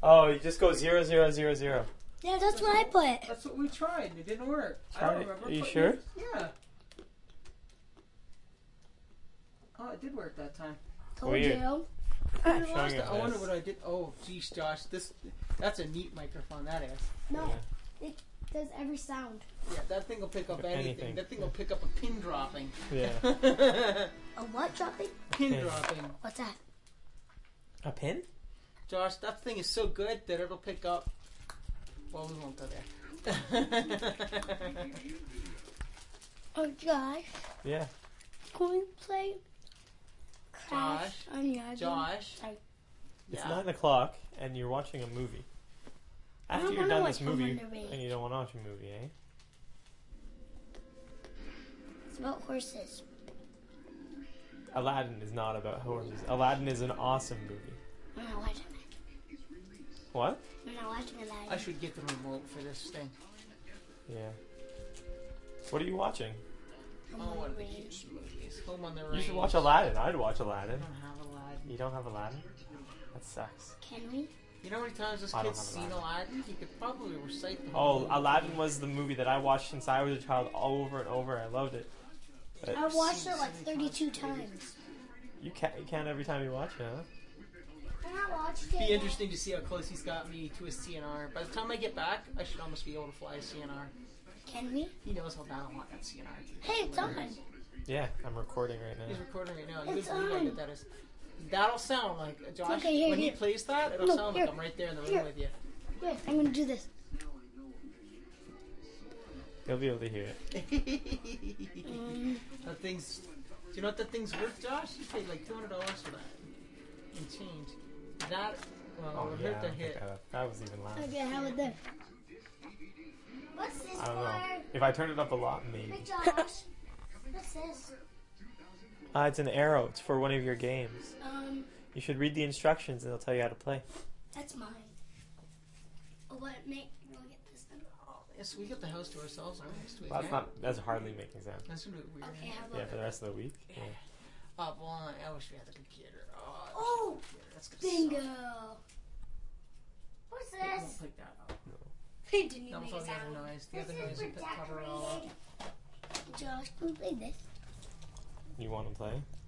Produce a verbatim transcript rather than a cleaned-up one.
Oh, you just go zero, zero, zero, zero. Yeah, that's, that's what I put. That's what we tried. It didn't work. Try I don't remember. Are you putting sure? It. Yeah. Oh, it did work that time. Told Weird. you. I, Showing lost it it. I wonder this. what I did. Oh, geez, Josh, this that's a neat microphone. That is. No, Yeah. it does every sound. Yeah, that thing will pick up anything. Anything. That thing will pick up a pin dropping. Yeah. A what dropping? Pin Pin. dropping. What's that? A pin? Josh, that thing is so good that it'll pick up. Well, we won't go there. Oh, Josh. Yeah. Can we play Crash Josh. on your iPad? Josh. Sorry. It's Yeah. nine o'clock and you're watching a movie. I After don't you're wanna done watch this movie, Home Run and you don't want to watch a movie, eh? It's about horses. Aladdin is not about horses. Aladdin is an awesome movie. I'm not watching it. What? I'm not watching Aladdin. I should get the remote for this thing. Yeah. What are you watching? Home Oh, on one of the the Range. cutest movies. Home on the Range. You should watch Aladdin. I'd watch I Aladdin. don't have Aladdin. You don't have Aladdin? That sucks. Can we? You know how many times this I don't kid's have seen Aladdin? He could probably recite the Oh, whole Aladdin was the movie that I watched since I was a child over and over. I loved it. But I watched it like thirty-two times. you can't, you can't every time you watch it, huh? I not watched It'd it. be interesting to see how close he's got me to a C N R. By the time I get back, I should almost be able to fly a C N R. Can we? He knows how bad I want that C N R. Hey, it's on. Yeah, I'm recording right He's now. recording right now. You It's would believe how on. good that is. That'll sound like, uh, Josh, Okay, here, when here. he plays that, it'll No, sound here. like I'm right there in the room Here. with you. Yes, I'm gonna do this. You'll be able to hear it. Um, That thing's. Do you know what that thing's worth, Josh? You paid like two hundred dollars for that. And change. That. Well, Oh it would yeah, hurt I to don't think hit. that, that was even loud. okay, how about this? What's this I don't know. If I turn it up a lot, maybe. Josh. What's this? Uh, it's an arrow. It's for one of your games. Um, You should read the instructions and they'll tell you how to play. that's mine. Oh, what make? We'll get this then. Oh, yes, we got the house to ourselves our next week. Well, that's eh? not. That's hardly making sense. That's a bit weird. Okay, how Yeah, about? for the rest of the week. Yeah. Oh, well, I wish we had the computer. Oh, I wish Oh, we had the computer. That's gonna Bingo. suck. What's It won't this? pick that up. It didn't even That was make all a the other sound. noise. The This other is noise for will cover it all up. decorating. Josh, can we play this? You want to play?